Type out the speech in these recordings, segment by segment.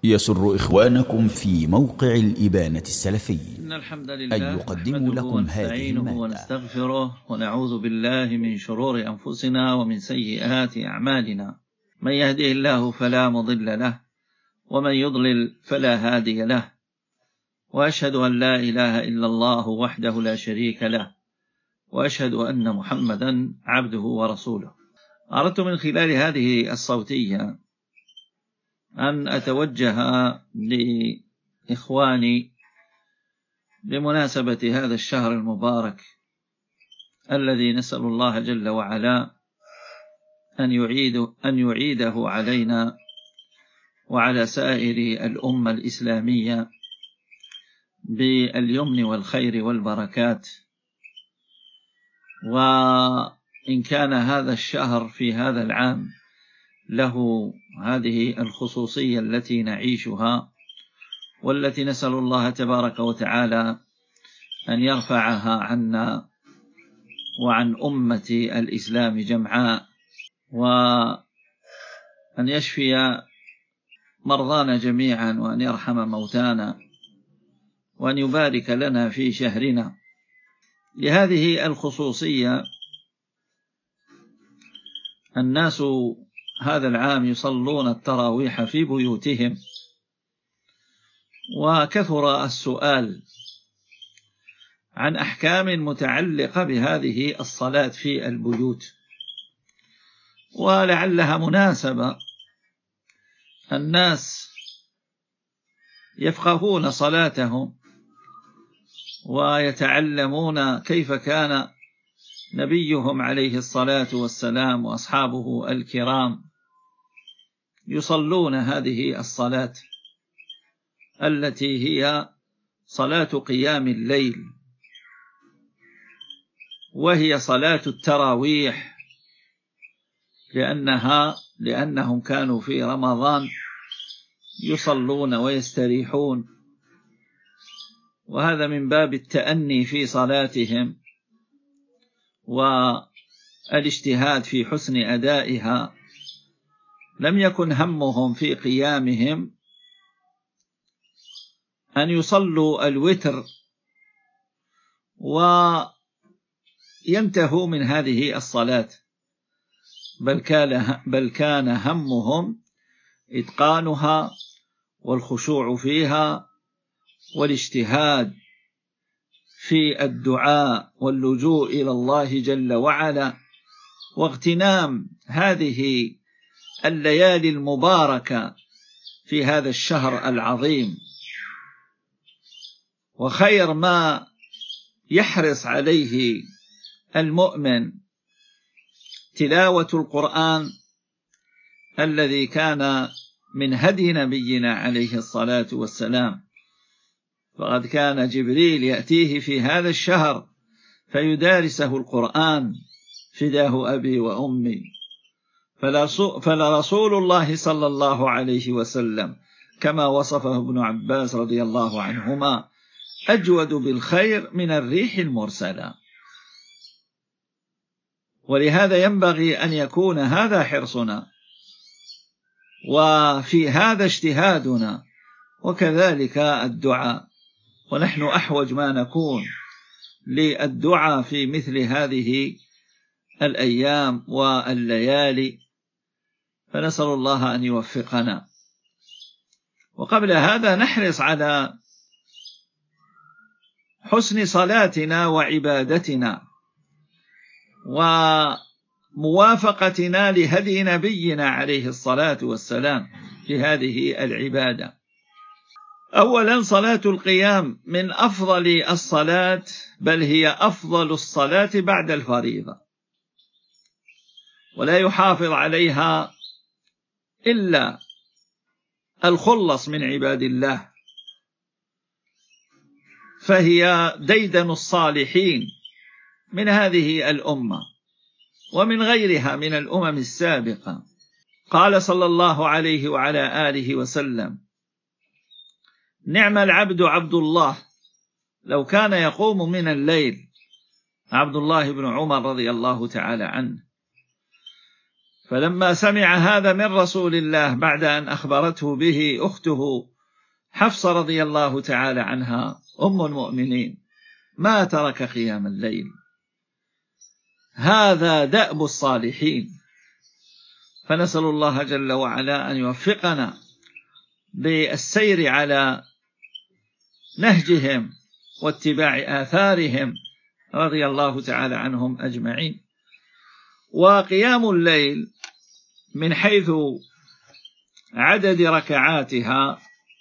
يسر إخوانكم في موقع الإبانة السلفي إن الحمد أن لله يقدموا لكم هذه ونستعينه المادة. ونستغفره ونعوذ بالله من شرور أنفسنا ومن سيئات أعمالنا. من يهده الله فلا مضل له ومن يضلل فلا هادي له، وأشهد أن لا إله إلا الله وحده لا شريك له، وأشهد أن محمدا عبده ورسوله. أردت من خلال هذه الصوتية أن أتوجه لإخواني بمناسبة هذا الشهر المبارك الذي نسأل الله جل وعلا أن يعيده علينا وعلى سائر الأمة الإسلامية باليمن والخير والبركات. وإن كان هذا الشهر في هذا العام له هذه الخصوصية التي نعيشها، والتي نسأل الله تبارك وتعالى أن يرفعها عنا وعن أمة الإسلام جمعاء، وأن يشفي مرضانا جميعا، وأن يرحم موتانا، وأن يبارك لنا في شهرنا. لهذه الخصوصية الناس هذا العام يصلون التراويح في بيوتهم، وكثر السؤال عن أحكام متعلقة بهذه الصلاة في البيوت، ولعلها مناسبة الناس يفقهون صلاتهم ويتعلمون كيف كان نبيهم عليه الصلاة والسلام وأصحابه الكرام يصلون هذه الصلاة التي هي صلاة قيام الليل، وهي صلاة التراويح، لأنهم كانوا في رمضان يصلون ويستريحون، وهذا من باب التأني في صلاتهم والاجتهاد في حسن أدائها. لم يكن همهم في قيامهم أن يصلوا الوتر وينتهوا من هذه الصلاة، بل كان همهم إتقانها والخشوع فيها والاجتهاد في الدعاء واللجوء إلى الله جل وعلا، واغتنام هذه الليالي المباركة في هذا الشهر العظيم. وخير ما يحرص عليه المؤمن تلاوة القرآن الذي كان من هدي نبينا عليه الصلاة والسلام، فقد كان جبريل يأتيه في هذا الشهر فيدارسه القرآن، فداه أبي وأمي. فلرسول الله صلى الله عليه وسلم كما وصفه ابن عباس رضي الله عنهما أجود بالخير من الريح المرسلة. ولهذا ينبغي أن يكون هذا حرصنا، وفي هذا اجتهادنا، وكذلك الدعاء. ونحن أحوج ما نكون للدعاء في مثل هذه الأيام والليالي، فنسأل الله أن يوفقنا. وقبل هذا نحرص على حسن صلاتنا وعبادتنا وموافقتنا لهدي نبينا عليه الصلاة والسلام في هذه العبادة. أولا، صلاة القيام من أفضل الصلاة، بل هي أفضل الصلاة بعد الفريضة، ولا يحافظ عليها إلا الخلص من عباد الله، فهي ديدن الصالحين من هذه الأمة ومن غيرها من الأمم السابقة. قال صلى الله عليه وعلى آله وسلم: نعم العبد عبد الله لو كان يقوم من الليل. عبد الله بن عمر رضي الله تعالى عنه. فلما سمع هذا من رسول الله بعد أن أخبرته به أخته حفصة رضي الله تعالى عنها أم المؤمنين ما ترك قيام الليل. هذا دأب الصالحين، فنسأل الله جل وعلا أن يوفقنا بالسير على نهجهم واتباع آثارهم رضي الله تعالى عنهم أجمعين. وقيام الليل من حيث عدد ركعاتها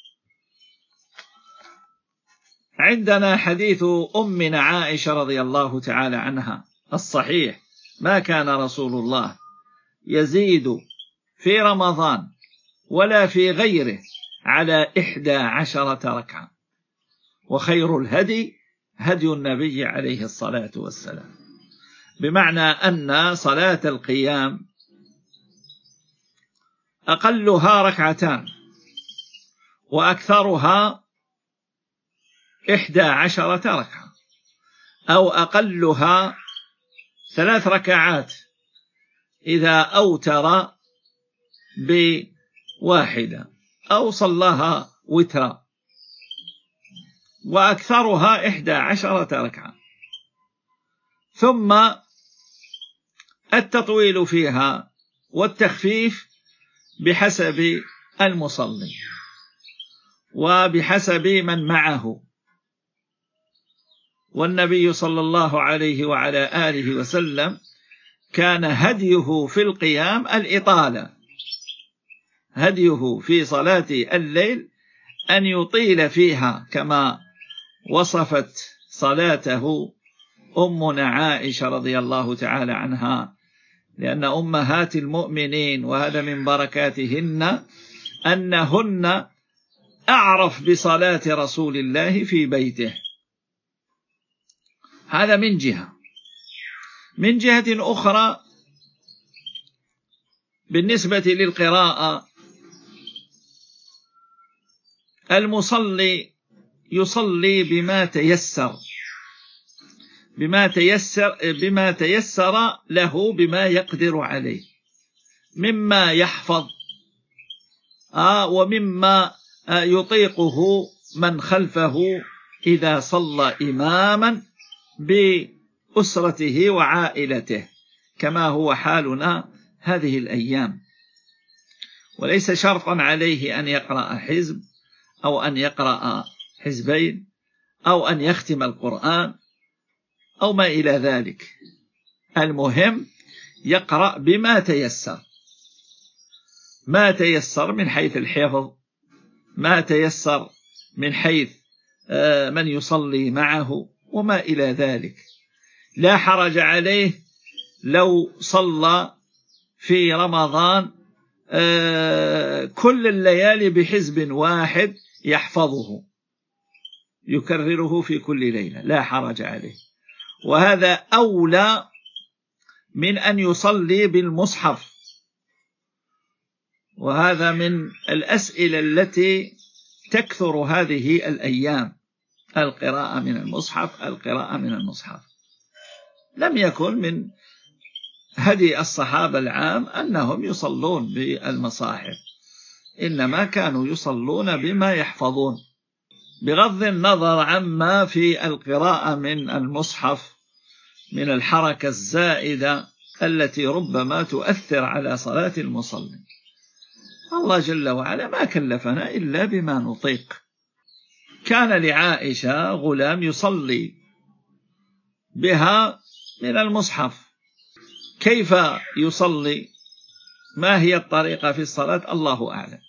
عندنا حديث أمنا عائشة رضي الله تعالى عنها الصحيح: ما كان رسول الله يزيد في رمضان ولا في غيره على 11 ركعة، وخير الهدي هدي النبي عليه الصلاة والسلام. بمعنى أن صلاة القيام أقلها 2 ركعات وأكثرها 11 ركعة، أو أقلها 3 ركعات إذا أوتر بواحدة أو صلاها وترا، وأكثرها 11 ركعة. ثم التطويل فيها والتخفيف بحسب المصلي وبحسب من معه. والنبي صلى الله عليه وعلى آله وسلم كان هديه في القيام الإطالة، هديه في صلاة الليل أن يطيل فيها، كما وصفت صلاته أمنا عائشة رضي الله تعالى عنها، لأن أمهات المؤمنين وهذا من بركاتهن أنهن أعرف بصلاة رسول الله في بيته. هذا من جهة. من جهة أخرى بالنسبة للقراءة، المصلي يصلي بما تيسر له، بما يقدر عليه، مما يحفظ ومما يطيقه من خلفه إذا صلى إماما بأسرته وعائلته، كما هو حالنا هذه الأيام. وليس شرطا عليه أن يقرأ حزب أو أن يقرأ حزبين أو أن يختم القرآن أو ما إلى ذلك. المهم يقرأ بما تيسر، ما تيسر من حيث الحفظ، ما تيسر من حيث من يصلي معه وما إلى ذلك. لا حرج عليه لو صلى في رمضان كل الليالي بحزب واحد يحفظه يكرره في كل ليلة، لا حرج عليه. وهذا أولى من أن يصلي بالمصحف. وهذا من الأسئلة التي تكثر هذه الأيام: القراءة من المصحف، القراءة من المصحف. لم يكن من هدي الصحابة العام أنهم يصلون بالمصاحف، إنما كانوا يصلون بما يحفظون، بغض النظر عما في القراءة من المصحف من الحركة الزائدة التي ربما تؤثر على صلاة المصلي. الله جل وعلا ما كلفنا إلا بما نطيق. كان لعائشة غلام يصلي بها من المصحف. كيف يصلي؟ ما هي الطريقة في الصلاة؟ الله أعلم.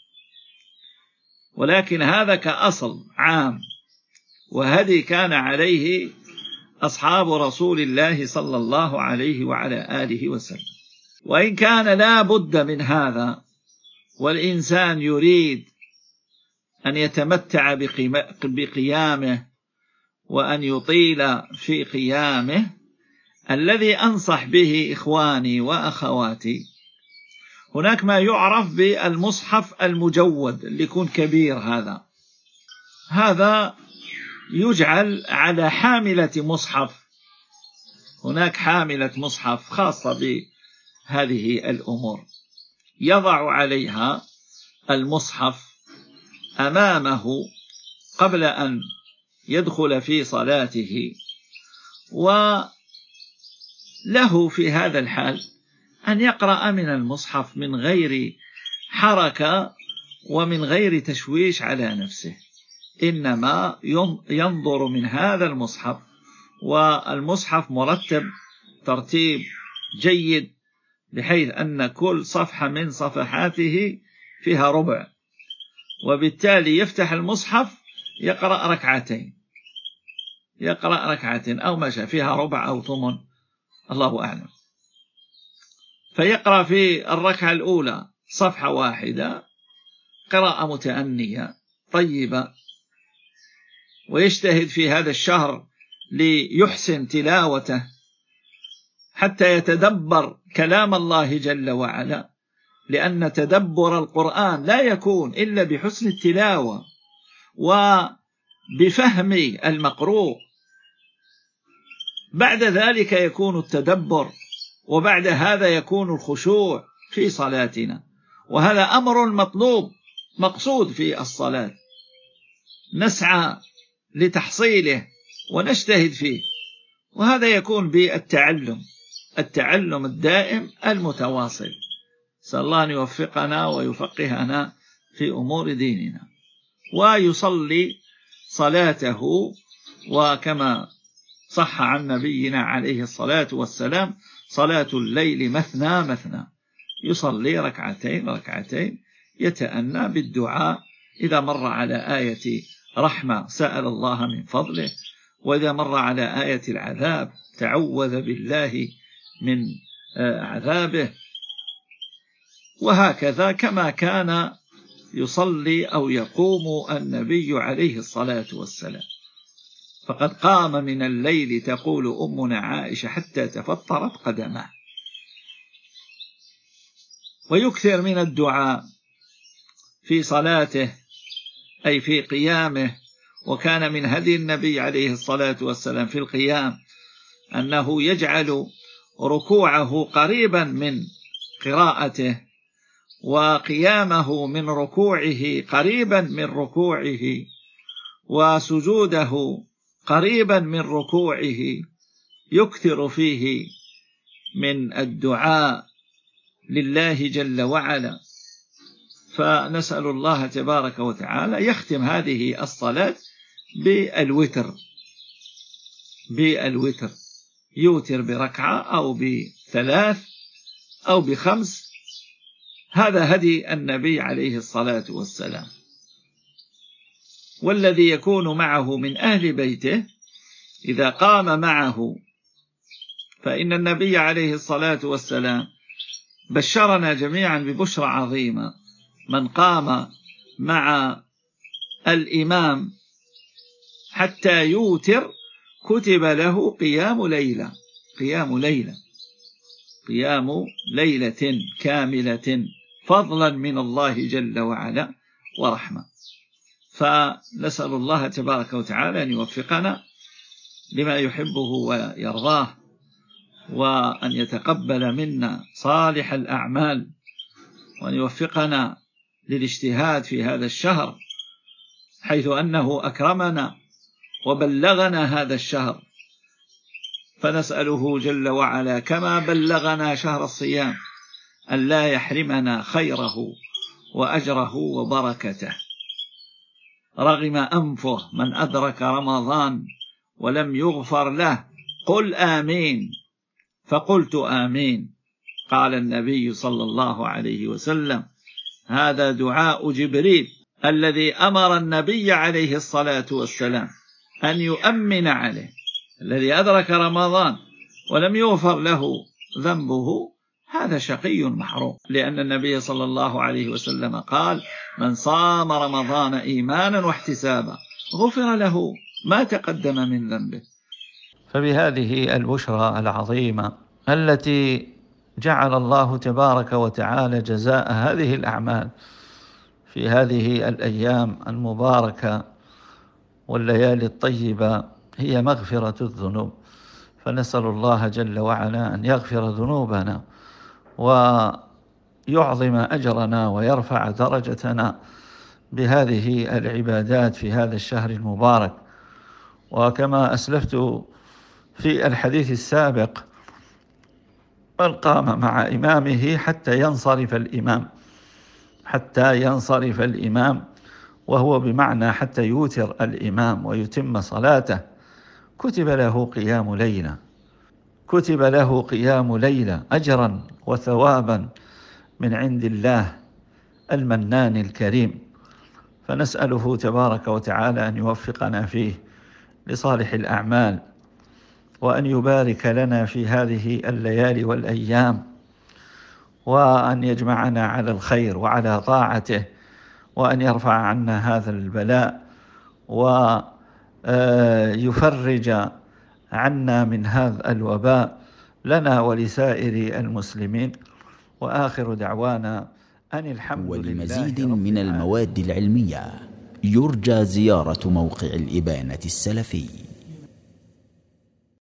ولكن هذا كأصل عام، وهذه كان عليه أصحاب رسول الله صلى الله عليه وعلى آله وسلم. وإن كان لا بد من هذا، والإنسان يريد أن يتمتع بقيامه وأن يطيل في قيامه، الذي أنصح به إخواني وأخواتي، هناك ما يعرف بالمصحف المجود اللي يكون كبير. هذا يجعل على حاملة مصحف. هناك حاملة مصحف خاصة هذه الأمور. يضع عليها المصحف أمامه قبل أن يدخل في صلاته، وله في هذا الحال أن يقرأ من المصحف من غير حركة ومن غير تشويش على نفسه، إنما ينظر من هذا المصحف، والمصحف مرتب ترتيب جيد بحيث أن كل صفحة من صفحاته فيها ربع، وبالتالي يفتح المصحف يقرأ ركعتين أو ما شاء، فيها ربع أو ثمن الله أعلم، فيقرأ في الركعة الأولى صفحة واحدة قراءة متأنية طيبة، ويجتهد في هذا الشهر ليحسن تلاوته حتى يتدبر كلام الله جل وعلا، لأن تدبر القرآن لا يكون إلا بحسن التلاوة وبفهم المقروء. بعد ذلك يكون التدبر، وبعد هذا يكون الخشوع في صلاتنا، وهذا أمر مطلوب مقصود في الصلاة، نسعى لتحصيله ونجتهد فيه، وهذا يكون بالتعلم الدائم المتواصل. نسأل الله أن يوفقنا ويفقهنا في أمور ديننا. ويصلي صلاته، وكما صح عن نبينا عليه الصلاة والسلام صلاة الليل مثنى مثنى، يصلي ركعتين يتأنى بالدعاء، إذا مر على آية رحمة سأل الله من فضله، وإذا مر على آية العذاب تعوذ بالله من عذابه، وهكذا كما كان يصلي أو يقوم النبي عليه الصلاة والسلام. فقد قام من الليل تقول أمنا عائشة حتى تفطرت قدمه. ويكثر من الدعاء في صلاته أي في قيامه، وكان من هدي النبي عليه الصلاة والسلام في القيام أنه يجعل ركوعه قريبا من قراءته، وقيامه من ركوعه قريبا من ركوعه، وسجوده قريبا من ركوعه، يكثر فيه من الدعاء لله جل وعلا. فنسأل الله تبارك وتعالى يختم هذه الصلاة بالوتر، يوتر بركعة أو بثلاث أو بخمس، هذا هدي النبي عليه الصلاة والسلام. والذي يكون معه من أهل بيته إذا قام معه، فإن النبي عليه الصلاة والسلام بشرنا جميعا ببشرى عظيمة: من قام مع الإمام حتى يوتر كتب له قيام ليلة كاملة فضلا من الله جل وعلا ورحمة. فنسأل الله تبارك وتعالى أن يوفقنا لما يحبه ويرضاه، وأن يتقبل منا صالح الأعمال، وأن يوفقنا للاجتهاد في هذا الشهر، حيث أنه أكرمنا وبلغنا هذا الشهر، فنسأله جل وعلا كما بلغنا شهر الصيام أن لا يحرمنا خيره وأجره وبركته. رغم أنفه من أدرك رمضان ولم يغفر له، قل آمين، فقلت آمين. قال النبي صلى الله عليه وسلم: هذا دعاء جبريل الذي أمر النبي عليه الصلاة والسلام أن يؤمن عليه، الذي أدرك رمضان ولم يغفر له ذنبه، هذا شقي محروم، لأن النبي صلى الله عليه وسلم قال: من صام رمضان إيمانا واحتسابا غفر له ما تقدم من ذنبه. فبهذه البشرى العظيمة التي جعل الله تبارك وتعالى جزاء هذه الأعمال في هذه الأيام المباركة والليالي الطيبة هي مغفرة الذنوب، فنسأل الله جل وعلا أن يغفر ذنوبنا ويعظم أجرنا ويرفع درجتنا بهذه العبادات في هذا الشهر المبارك. وكما أسلفت في الحديث السابق، من قام مع إمامه حتى ينصرف الإمام، وهو بمعنى حتى يوتر الإمام ويتم صلاته، كتب له قيام ليلة أجرا وثوابا من عند الله المنان الكريم. فنسأله تبارك وتعالى أن يوفقنا فيه لصالح الأعمال، وأن يبارك لنا في هذه الليالي والأيام، وأن يجمعنا على الخير وعلى طاعته، وأن يرفع عنا هذا البلاء ويفرج عنا من هذا الوباء لنا ولسائر المسلمين. وآخر دعوانا أن الحمد لله. ولمزيد من المواد العلمية يرجى زيارة موقع الإبانة السلفي.